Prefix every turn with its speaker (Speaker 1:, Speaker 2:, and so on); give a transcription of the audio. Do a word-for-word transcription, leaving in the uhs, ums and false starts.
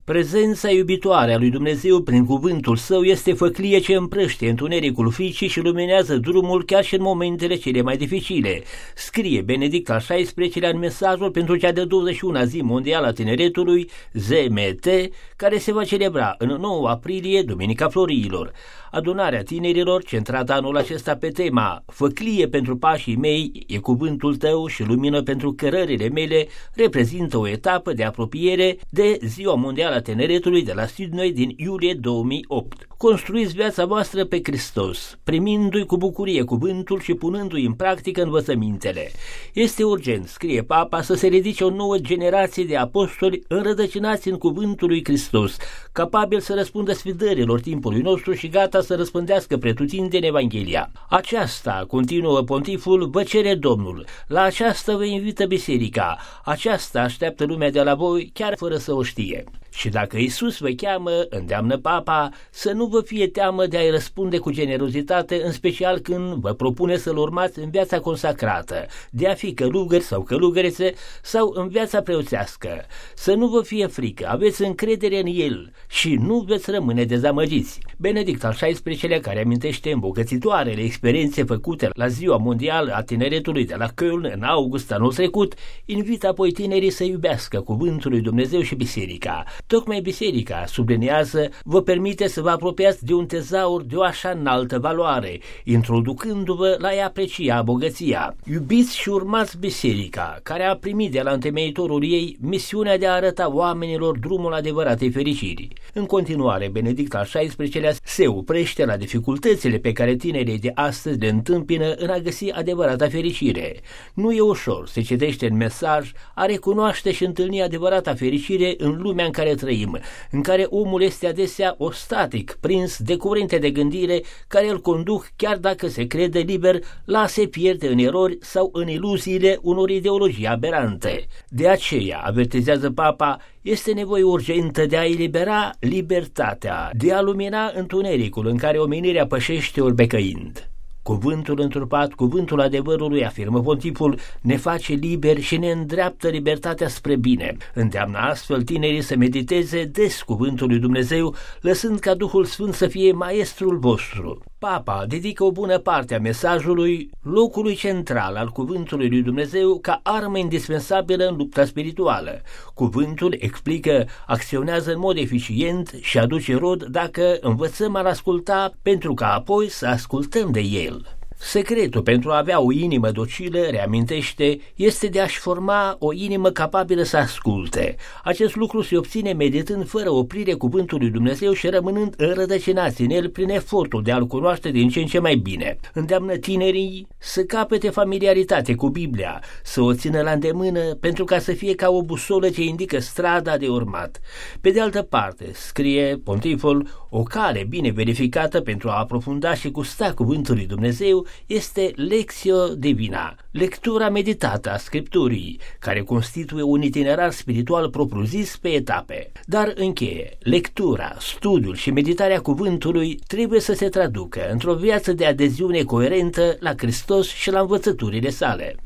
Speaker 1: Prezența iubitoare a lui Dumnezeu prin cuvântul său este făclie ce împrăște întunericul fricii și luminează drumul chiar și în momentele cele mai dificile, scrie Benedict al șaisprezecelea în mesajul pentru cea de douăzeci și una zi mondială a tineretului, Z M T, care se va celebra în nouă aprilie, Duminica Florilor. Adunarea tinerilor, centrată anul acesta pe tema Făclie pentru pașii mei, e cuvântul tău și lumină pentru cărările mele, reprezintă o etapă de apropiere de Ziua Mondială a Tineretului de la Sydney din iulie două mii opt. Construiți viața voastră pe Hristos, primindu-i cu bucurie cuvântul și punându-i în practică învățămintele. Este urgent, scrie Papa, să se ridice o nouă generație de apostoli înrădăcinați în cuvântul lui Hristos, capabili să răspundă sfidărilor timpului nostru și gata să răspândească pretutindeni Evanghelia. Aceasta, continuă pontiful, vă cere Domnul, la aceasta vă invită biserica, aceasta așteaptă lumea de la voi chiar fără să o știe. Și dacă Iisus vă cheamă, îndeamnă Papa, să nu vă fie teamă de a-i răspunde cu generozitate, în special când vă propune să-L urmați în viața consacrată, de a fi călugări sau călugărițe sau în viața preoțească. Să nu vă fie frică, aveți încredere în El și nu veți rămâne dezamăgiți. Benedict al șaisprezecelea, care amintește îmbogățitoarele experiențe făcute la Ziua Mondială a Tineretului de la Köln în august anul trecut, invită apoi tinerii să iubească cuvântul lui Dumnezeu și biserica. Tocmai biserica, subliniază, vă permite să vă apropiați de un tezaur de o așa înaltă valoare, introducându-vă la a aprecia bogăția. Iubiți și urmați biserica, care a primit de la întemeitorul ei misiunea de a arăta oamenilor drumul adevăratei fericiri. În continuare, Benedict al șaisprezecelea se oprește la dificultățile pe care tinerii de astăzi le întâmpină în a găsi adevărata fericire. Nu e ușor, se citește în mesaj, a recunoaște și întâlni adevărata fericire în lumea în care trăim, în care omul este adesea ostatic, prins de curente de gândire care îl conduc, chiar dacă se crede liber, la a se pierde în erori sau în iluziile unor ideologii aberante. De aceea, avertizează Papa, este nevoie urgentă de a elibera libertatea, de a lumina întunericul în care omenirea pășește orbecăind. Cuvântul întrupat, cuvântul adevărului, afirmă pontiful, ne face liberi și ne îndreaptă libertatea spre bine. Îndeamnă astfel tinerii să mediteze des cuvântul lui Dumnezeu, lăsând ca Duhul Sfânt să fie maestrul vostru. Papa dedică o bună parte a mesajului locului central al cuvântului lui Dumnezeu ca armă indispensabilă în lupta spirituală. Cuvântul, explică, acționează în mod eficient și aduce rod dacă învățăm a-l asculta, pentru ca apoi să ascultăm de el. Secretul pentru a avea o inimă docilă, reamintește, este de a-și forma o inimă capabilă să asculte. Acest lucru se obține meditând fără oprire cuvântul lui Dumnezeu și rămânând înrădăcinați în el prin efortul de a-l cunoaște din ce în ce mai bine. Îndeamnă tinerii să capete familiaritate cu Biblia, să o țină la îndemână pentru ca să fie ca o busolă ce indică strada de urmat. Pe de altă parte, scrie pontiful, o cale bine verificată pentru a aprofunda și gusta cuvântul lui Dumnezeu este Lectio Divina, lectura meditată a Scripturii, care constituie un itinerar spiritual propriu-zis pe etape. Dar încheie, lectura, studiul și meditarea cuvântului trebuie să se traducă într-o viață de adeziune coerentă la Hristos și la învățăturile sale.